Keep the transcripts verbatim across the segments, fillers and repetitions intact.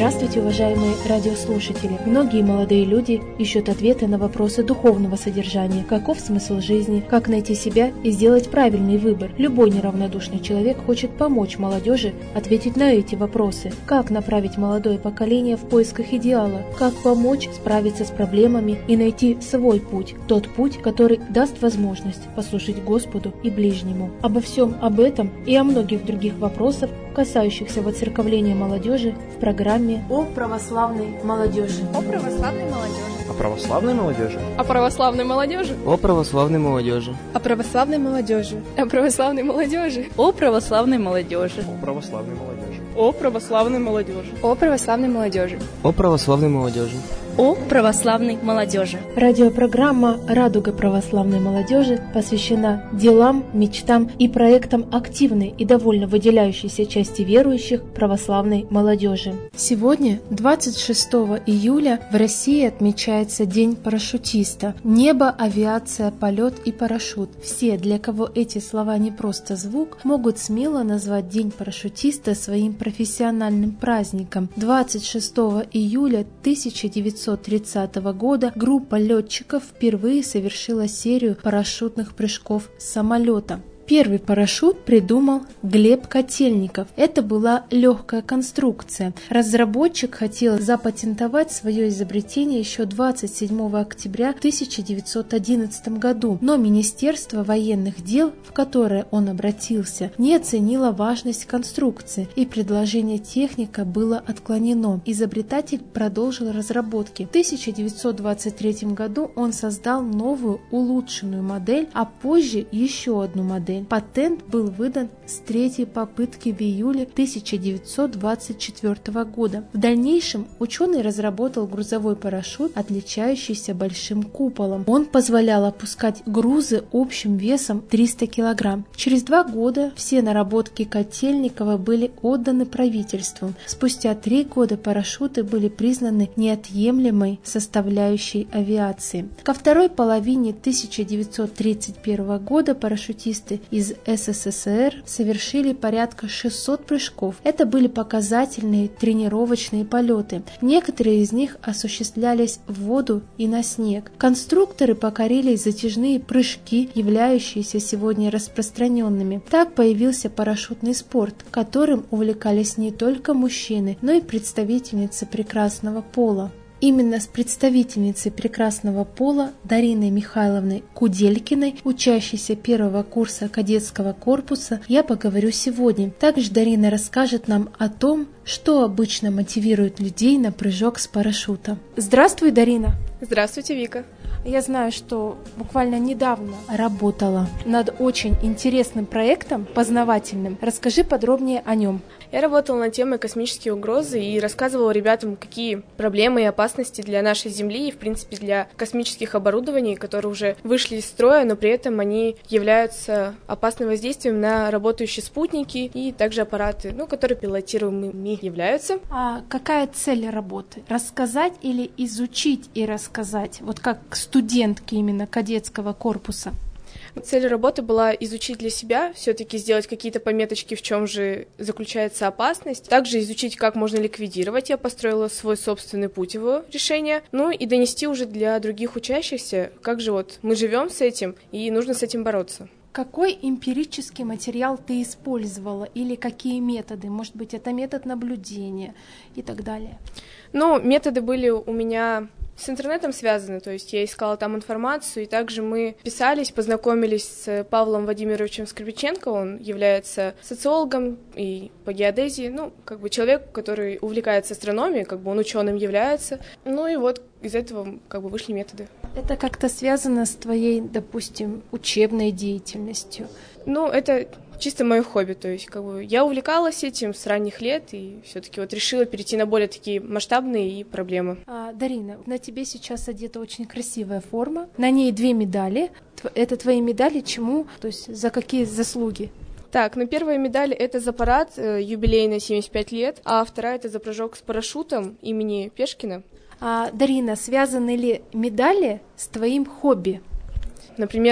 Здравствуйте, уважаемые радиослушатели! Многие молодые люди ищут ответы на вопросы духовного содержания. Каков смысл жизни? Как найти себя и сделать правильный выбор? Любой неравнодушный человек хочет помочь молодежи ответить на эти вопросы. Как направить молодое поколение в поисках идеала? Как помочь справиться с проблемами и найти свой путь? Тот путь, который даст возможность послужить Господу и ближнему. Обо всем об этом и о многих других вопросах, касающихся воцерковления молодежи, в программе «О православной молодежи». О православной молодежи. О православной молодежи. О православной молодежи. О православной молодежи. О православной молодежи. О православной молодежи. О православной молодежи. О православной молодежи. О православной молодежи. О православной молодежи. О православной молодежи. О православной молодежи. Радиопрограмма «Радуга православной молодежи» посвящена делам, мечтам и проектам активной и довольно выделяющейся части верующих православной молодежи. Сегодня, двадцать шестого июля, в России отмечается День парашютиста. Небо, авиация, полет и парашют. Все, для кого эти слова не просто звук, могут смело назвать День парашютиста своим профессиональным праздником. двадцать шестого июля тысяча девятьсот тридцатого года группа летчиков впервые совершила серию парашютных прыжков с самолета. Первый парашют придумал Глеб Котельников. Это была легкая конструкция. Разработчик хотел запатентовать свое изобретение еще двадцать седьмого октября тысяча девятьсот одиннадцатого году, но Министерство военных дел, в которое он обратился, не оценило важность конструкции, и предложение техника было отклонено. Изобретатель продолжил разработки. В тысяча девятьсот двадцать третьем году он создал новую улучшенную модель, а позже еще одну модель. Патент был выдан с третьей попытки в июле тысяча девятьсот двадцать четвёртого года. В дальнейшем ученый разработал грузовой парашют, отличающийся большим куполом. Он позволял опускать грузы общим весом триста килограмм. Через два года все наработки Котельникова были отданы правительству. Спустя три года парашюты были признаны неотъемлемой составляющей авиации. Ко второй половине тысяча девятьсот тридцать первого года парашютисты из эс эс эс эр совершили порядка шестисот прыжков. Это были показательные тренировочные полеты. Некоторые из них осуществлялись в воду и на снег. Конструкторы покорили затяжные прыжки, являющиеся сегодня распространенными. Так появился парашютный спорт, которым увлекались не только мужчины, но и представительницы прекрасного пола. Именно с представительницей прекрасного пола Дариной Михайловной Куделькиной, учащейся первого курса кадетского корпуса, я поговорю сегодня. Также Дарина расскажет нам о том, что обычно мотивирует людей на прыжок с парашюта. Здравствуй, Дарина! Здравствуйте, Вика! Я знаю, что буквально недавно работала над очень интересным проектом, познавательным. Расскажи подробнее о нем. Я работала над темой космические угрозы и рассказывала ребятам, какие проблемы и опасности для нашей Земли и, в принципе, для космических оборудований, которые уже вышли из строя, но при этом они являются опасным воздействием на работающие спутники и также аппараты, ну, которые пилотируемыми являются. А какая цель работы? Рассказать или изучить и рассказать? Вот как студентки именно кадетского корпуса. Цель работы была изучить для себя, все-таки сделать какие-то пометочки, в чем же заключается опасность, также изучить, как можно ликвидировать. Я построила свой собственный путь его решения, ну и донести уже для других учащихся, как же вот мы живем с этим и нужно с этим бороться. Какой эмпирический материал ты использовала или какие методы? Может быть, это метод наблюдения и так далее? Ну, методы были у меня с интернетом связаны, то есть я искала там информацию, и также мы писались, познакомились с Павлом Владимировичем Скрипиченко, он является социологом и по геодезии, ну, как бы человек, который увлекается астрономией, как бы он ученым является, ну и вот из этого как бы вышли методы. Это как-то связано с твоей, допустим, учебной деятельностью? Ну, это чисто мое хобби, то есть как бы я увлекалась этим с ранних лет и все-таки вот решила перейти на более такие масштабные и проблемы. А, Дарина, на тебе сейчас одета очень красивая форма, на ней две медали. Это твои медали чему? То есть за какие заслуги? Так, ну первая медаль — это за парад э, юбилейный семьдесят пять лет, а вторая — это за прыжок с парашютом имени Пешкина. А, Дарина, связаны ли медали с твоим хобби? Например,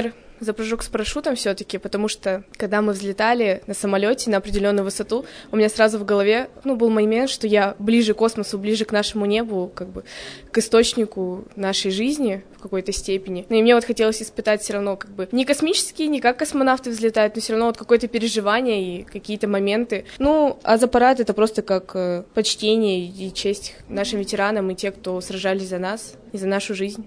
за прыжок с парашютом все-таки, потому что, когда мы взлетали на самолете на определенную высоту, у меня сразу в голове, ну, был момент, что я ближе к космосу, ближе к нашему небу, как бы к источнику нашей жизни в какой-то степени. Ну, и мне вот хотелось испытать все равно, как бы, не космические, не как космонавты взлетают, но все равно вот какое-то переживание и какие-то моменты. Ну, а за парад это просто как э, почтение и честь нашим ветеранам и те, кто сражались за нас и за нашу жизнь.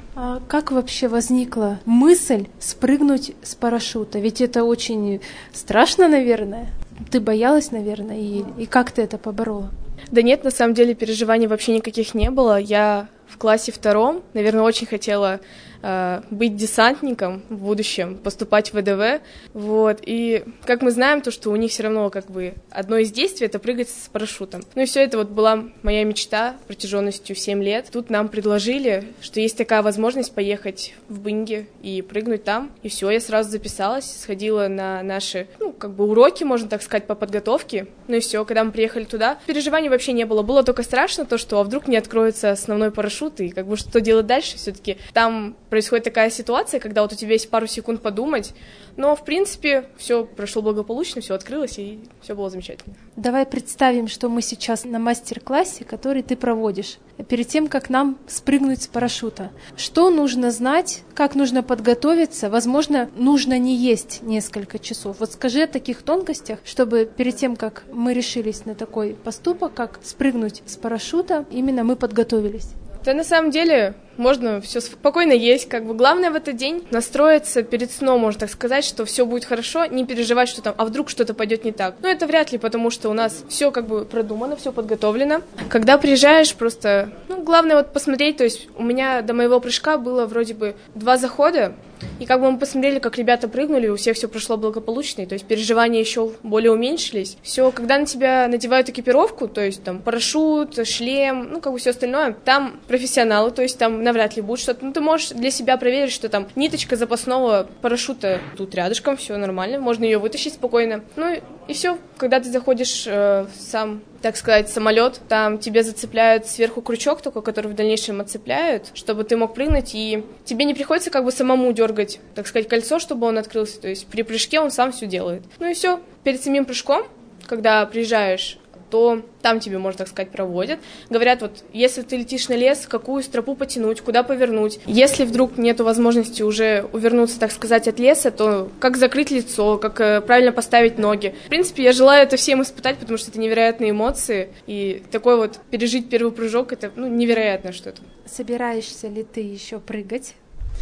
А как вообще возникла мысль спрыгнуть с парашюта? Ведь это очень страшно, наверное. Ты боялась, наверное, и, и как ты это поборола? Да нет, на самом деле переживаний вообще никаких не было. Я в классе втором, наверное, очень хотела э, быть десантником в будущем, поступать в вэ дэ вэ, вот, и как мы знаем, то, что у них все равно как бы одно из действий — это прыгать с парашютом. Ну и все это вот была моя мечта протяженностью семь лет. Тут нам предложили, что есть такая возможность поехать в Бынги и прыгнуть там, и все, я сразу записалась, сходила на наши, ну, как бы уроки, можно так сказать, по подготовке, ну и все, когда мы приехали туда, переживаний вообще не было, было только страшно то, что а вдруг не откроется основной парашют, и как бы что делать дальше, все-таки там происходит такая ситуация, когда вот у тебя есть пару секунд подумать, но в принципе все прошло благополучно, все открылось, и все было замечательно. Давай представим, что мы сейчас на мастер-классе, который ты проводишь, перед тем, как нам спрыгнуть с парашюта. Что нужно знать, как нужно подготовиться, возможно, нужно не есть несколько часов. Вот скажи о таких тонкостях, чтобы перед тем, как мы решились на такой поступок, как спрыгнуть с парашюта, именно мы подготовились. Да, на самом деле, можно все спокойно есть, как бы главное в этот день настроиться перед сном, можно так сказать, что все будет хорошо, не переживать, что там, а вдруг что-то пойдет не так. Но это вряд ли, потому что у нас все как бы продумано, все подготовлено. Когда приезжаешь, просто, ну, главное вот посмотреть, то есть у меня до моего прыжка было вроде бы два захода, и как бы мы посмотрели, как ребята прыгнули, у всех все прошло благополучно, то есть переживания еще более уменьшились. Все, когда на тебя надевают экипировку, то есть там парашют, шлем, ну как бы все остальное, там профессионалы, то есть там навряд ли будет что-то. Ну ты можешь для себя проверить, что там ниточка запасного парашюта тут рядышком, все нормально, можно ее вытащить спокойно. Ну и все, когда ты заходишь э, в сам, так сказать, самолет, там тебе зацепляют сверху крючок только, который в дальнейшем отцепляют, чтобы ты мог прыгнуть, и тебе не приходится как бы самому дергать, так сказать, кольцо, чтобы он открылся, то есть при прыжке он сам все делает. Ну и все, перед самим прыжком, когда приезжаешь, то там тебе, можно так сказать, проводят. Говорят, вот, если ты летишь на лес, какую стропу потянуть, куда повернуть. Если вдруг нету возможности уже увернуться, так сказать, от леса, то как закрыть лицо, как э, правильно поставить ноги. В принципе, я желаю это всем испытать, потому что это невероятные эмоции. И такой вот пережить первый прыжок, это, ну, невероятно что-то. Собираешься ли ты еще прыгать?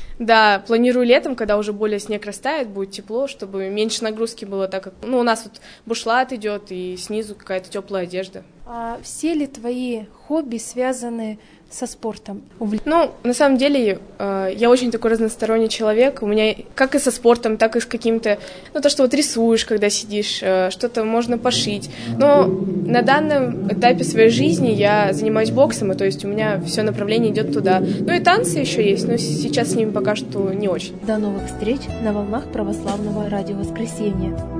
Да, планирую летом, когда уже более снег растает, будет тепло, чтобы меньше нагрузки было, так как, ну, у нас вот бушлат идет и снизу какая-то теплая одежда. А все ли твои хобби связаны со спортом? Ну, на самом деле, э, я очень такой разносторонний человек. У меня как и со спортом, так и с каким-то... Ну, то, что вот рисуешь, когда сидишь, э, что-то можно пошить. Но на данном этапе своей жизни я занимаюсь боксом, и то есть у меня все направление идет туда. Ну и танцы еще есть, но сейчас с ними пока что не очень. До новых встреч на волнах православного радио «Воскресенье».